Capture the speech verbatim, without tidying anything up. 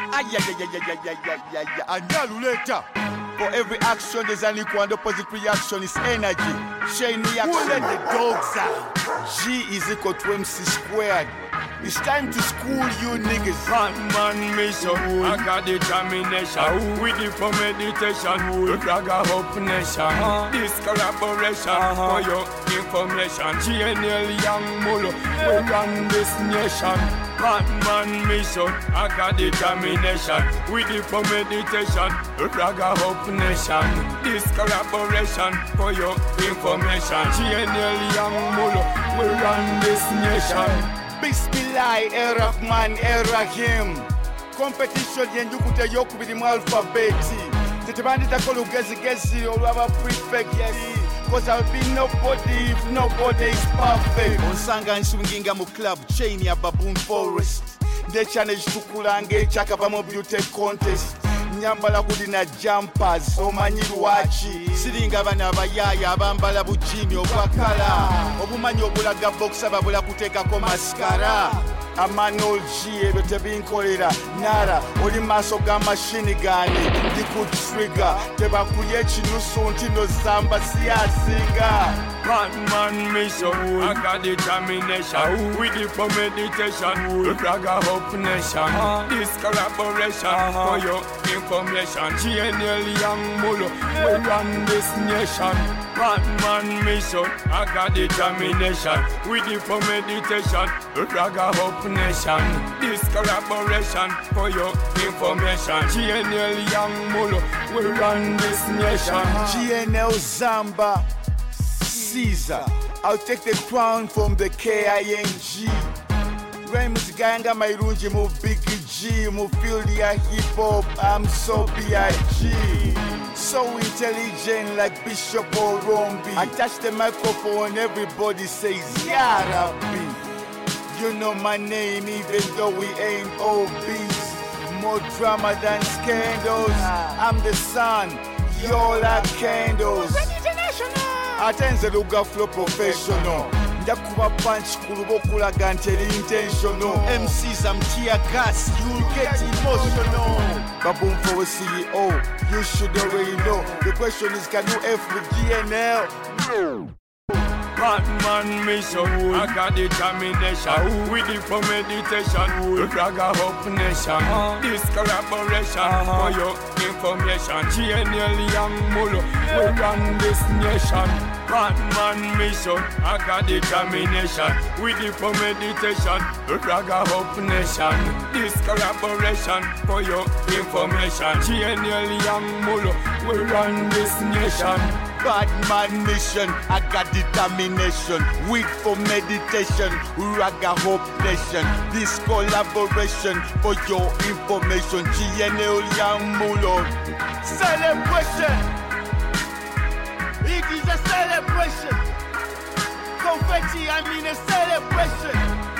Ay, ay, ay, ay, ay, ay, ay, ay, ay. And now later. For every action, there's an equal and opposite reaction. It's energy. Chain reaction. Who let the dogs out? G is equal to M C squared. It's time to school you niggas. Man, mission, I got determination. With it for meditation, we flag a hope nation. This collaboration for your information. G N L Young Mulo, we run this nation. Man, mission, I got determination. With it for meditation, we flag a hope nation. This collaboration for your information. G N L Young Mulo, we run this nation. Bismillah, Errahman, Errahim. Competition yenju kute yoku bidi mu alphabeti. Tetebandita kolo gezi gezi olwaba prefect yesi. Cause I'll be nobody if nobody is perfect. Onsanga nshunginga mu club chain ya Baboon Forest. Ndechane chitukulange chakapa mu beauty contest. Nyambala kudina jumpers omanyi lwachi siringa bana bayaya abambala bujini obwakala obumanyi obulaga boxa babula kuteekako maskara amanol G ebyo tebinkolera nara oli maaso ga mashini gani ndi ku trigger tebakulya ekinusu nti nozamba siyasinga. Man, man, mission, I got determination. With it for meditation, we flag a hope nation. This collaboration for your information. G N L Young Mulo, we run this nation. Man, man, mission, I got determination. With it for meditation, we flag a hope nation. This collaboration for your information. G N L Young Mulo, we run this nation. G N L Zamba Caesar, I'll take the crown from the K I N G. Rhymes ganga mairunji mu big G, mu field ya hip hop, I'm so B I G. So intelligent like Bishop Orombi. I touch the microphone, everybody says Ya Rabbi. You know my name even though we ain't obese. More drama than scandals. I'm the sun, you're like candles. Atenze luga flow professional. Njakuba punch kuluba okulaga nti eri intentional. M Cs I'm tear gas, you'll get emotional. Baboon Forest C E O, you should already know. The question is, can you F with G N L? No. Man, man, mission, I got determination. With it for meditation, we flag a hope nation. This collaboration for your information. G N L Young Mulo, we run this nation. Man, man, mission, I got determination. With it for meditation, we flag a hope nation. This collaboration for your information. G N L Young Mulo, we run this nation. Bad man mission, I got determination. Weed for meditation, Raga Hope Nation. This collaboration for your information. G N L Young Mulo. Celebration. It is a celebration. Confetti, I mean a celebration.